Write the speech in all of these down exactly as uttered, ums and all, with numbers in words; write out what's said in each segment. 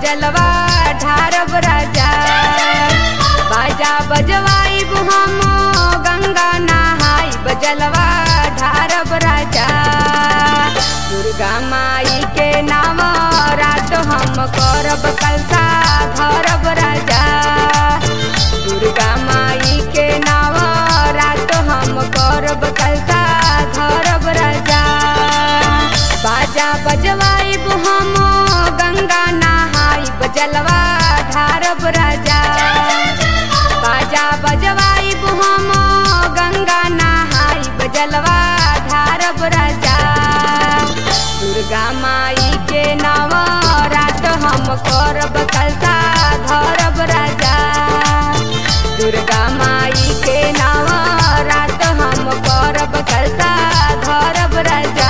बजलवा ढारब राजा। बाजा बजवाई हम गंगा नहाई बजलवा ढारब राजा। दुर्गा माई के नाम रात हम करब कलसा धरब राजा। दुर्गा माई के नाम रात हम करब कलसा धरब राजा। बाजा बजवाई हम गंगा नहाई बजलवा ढारब राजा। बाजा बजवाई हम गंगा नहाई बजलवा ढारब राजा। दुर्गा माई के नाम रात हम करब कलसा धरब राजा। दुर्गा माई के नाम रात हम करब कलसा धरब राजा।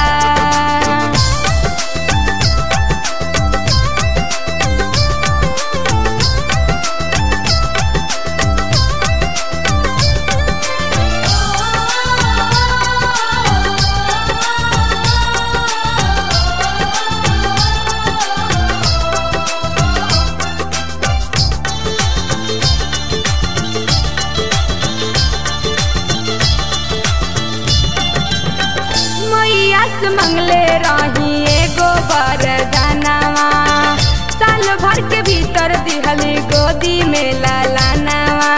मंगले रही एगो वरदानवा। साल भर के भीतर दिहली गोदी में लालानवा।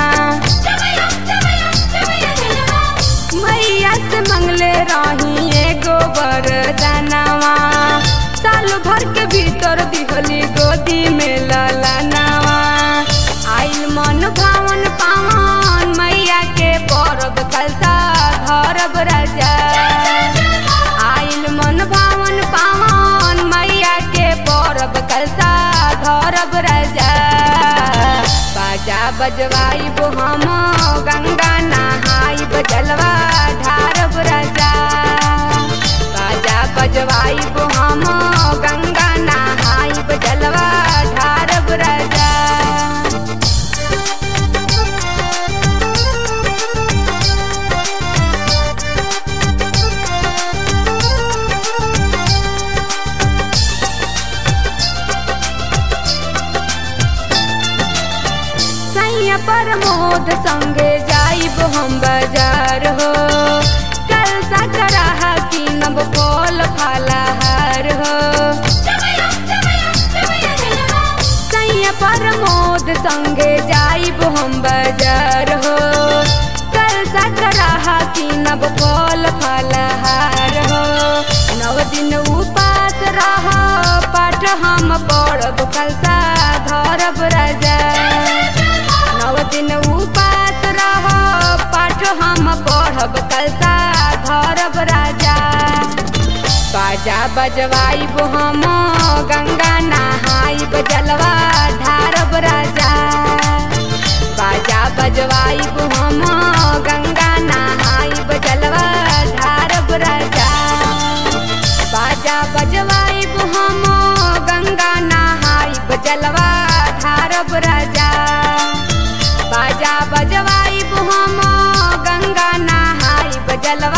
मैया से मंगले रही एगो वरदानवा। साल भर के भीतर दिहली गोदी में लालानवा। आइल मन भावन पावन मैया के परब कलसा धरब राजा। आइल मन भावन पावन मैया के परब कलसा धरब राजा। बाजा बजवाई हम गंगा नहाई बजलवा ढारब राजा। बाजा बजवाई हम गंगा नहाई बजलवा ढारब राजा। प्रमोद संगे जाइब हम बाजार हो। कलसा कराहा कीनब फल फलाहार हो। सैया प्रमोद संगे जाइब हम बाजार हो। कलसा कराहा कीनब फल फलाहार हो। नौ दिन उपास रह पाठ हम पढ़ब कलसा धरब राजा। नौ दिन उपास रह पाठ हम पढ़ब कलसा धरब राजा। बाजा बजवाई हम गंगा नहाई बजलवा ढारब राजा। बाजा बजवाई हम गंगा नहाई बजलवा ढारब राजा। बाजा बजवाई हम गंगा नहाई बजलवा ढारब राजा। बाजा बजवाई हम गंगा नहाई बजलवा